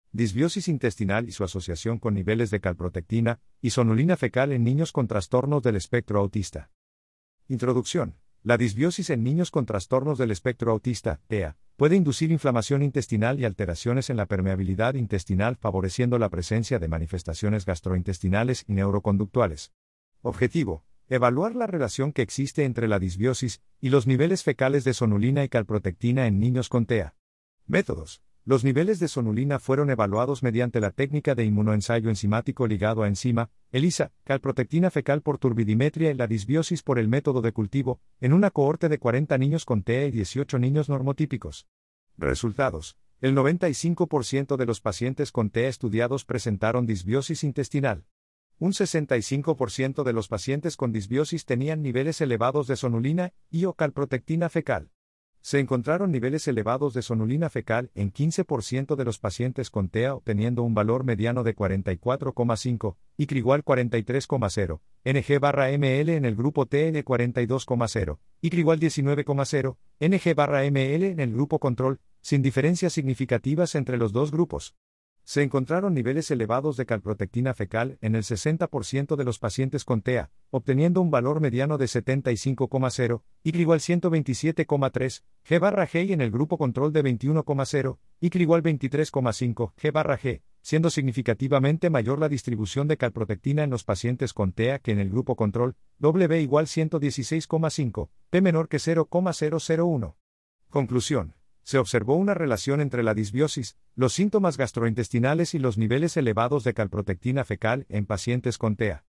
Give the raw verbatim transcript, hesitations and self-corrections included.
Disbiosis intestinal y su asociación con niveles de calprotectina y sonulina fecal en niños con trastornos del espectro autista. Introducción. La disbiosis en niños con trastornos del espectro autista, T E A, puede inducir inflamación intestinal y alteraciones en la permeabilidad intestinal, favoreciendo la presencia de manifestaciones gastrointestinales y neuroconductuales. Objetivo: evaluar la relación que existe entre la disbiosis y los niveles fecales de sonulina y calprotectina en niños con T E A. Métodos. Los niveles de sonulina fueron evaluados mediante la técnica de inmunoensayo enzimático ligado a enzima, ELISA, calprotectina fecal por turbidimetría y la disbiosis por el método de cultivo, en una cohorte de cuarenta niños con T E A y dieciocho niños normotípicos. Resultados. El noventa y cinco por ciento de los pacientes con T E A estudiados presentaron disbiosis intestinal. Un sesenta y cinco por ciento de los pacientes con disbiosis tenían niveles elevados de sonulina y o calprotectina fecal. Se encontraron niveles elevados de sonulina fecal en quince por ciento de los pacientes con T E A, obteniendo un valor mediano de cuarenta y cuatro coma cinco, I C R igual cuarenta y tres coma cero, N G barra M L en el grupo T N cuarenta y dos coma cero, I C R igual diecinueve coma cero, N G barra M L en el grupo control, sin diferencias significativas entre los dos grupos. Se encontraron niveles elevados de calprotectina fecal en el sesenta por ciento de los pacientes con T E A, obteniendo un valor mediano de setenta y cinco coma cero, I C R igual ciento veintisiete coma tres, G barra G en el grupo control de veintiuno coma cero, I C R igual veintitrés coma cinco, G barra G, siendo significativamente mayor la distribución de calprotectina en los pacientes con T E A que en el grupo control, W igual ciento dieciséis coma cinco, P menor que cero coma cero cero uno. Conclusión. Se observó una relación entre la disbiosis, los síntomas gastrointestinales y los niveles elevados de calprotectina fecal en pacientes con T E A.